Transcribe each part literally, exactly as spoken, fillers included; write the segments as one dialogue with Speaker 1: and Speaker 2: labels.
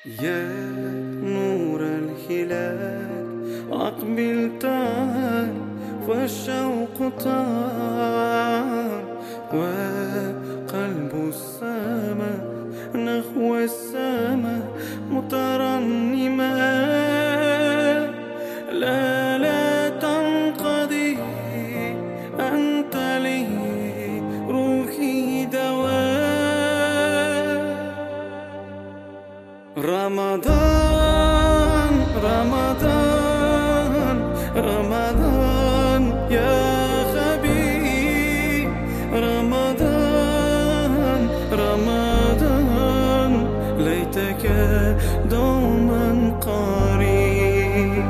Speaker 1: يا نور الهلال أقبل تعال والشوق طال وقلب السماء نحو السماء مترنما لا لا تنقضي أنت لي روحي دواء رمضان رمضان رمضان يا حبيبي رمضان رمضان ليتك دوما قريب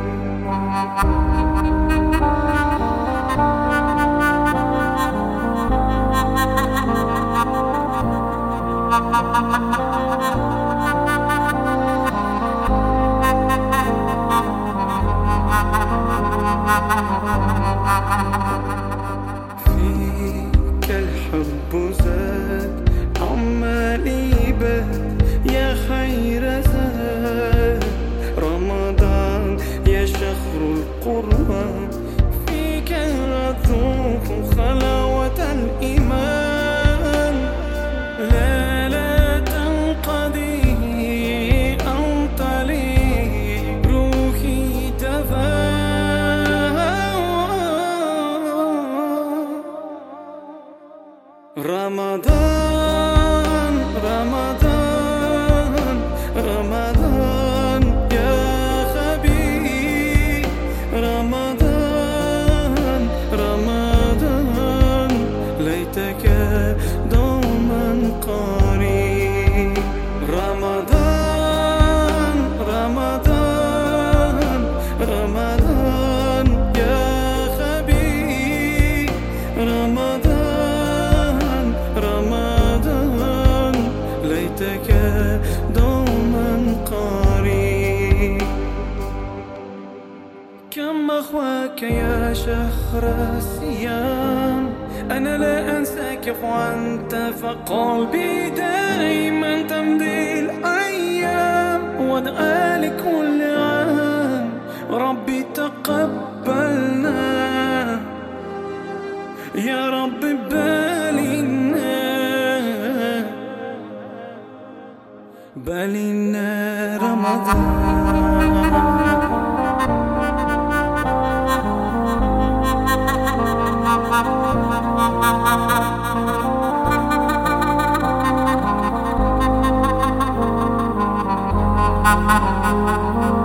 Speaker 1: فيك الحب زاد عمالي بات يا خير زاد رمضان يا شهر القرآن فيك الرزق خلاوة الإيمان لا لا تنقضي أنت لي روحي دفاع رمضان رمضان رمضان يا حبيبي رمضان رمضان ليتك دوما قريب رمضان رمضان رمضان يا حبيبي رمضان رمضان ليتك دوما قريب كم أخواك يا شهر الصيام أنا لا أنساك وأنت فقلبي دائما تمضي الأيام وادعى لكل عام ربي تقبلنا يا رب بالنا بالنا رمضان
Speaker 2: Thank you.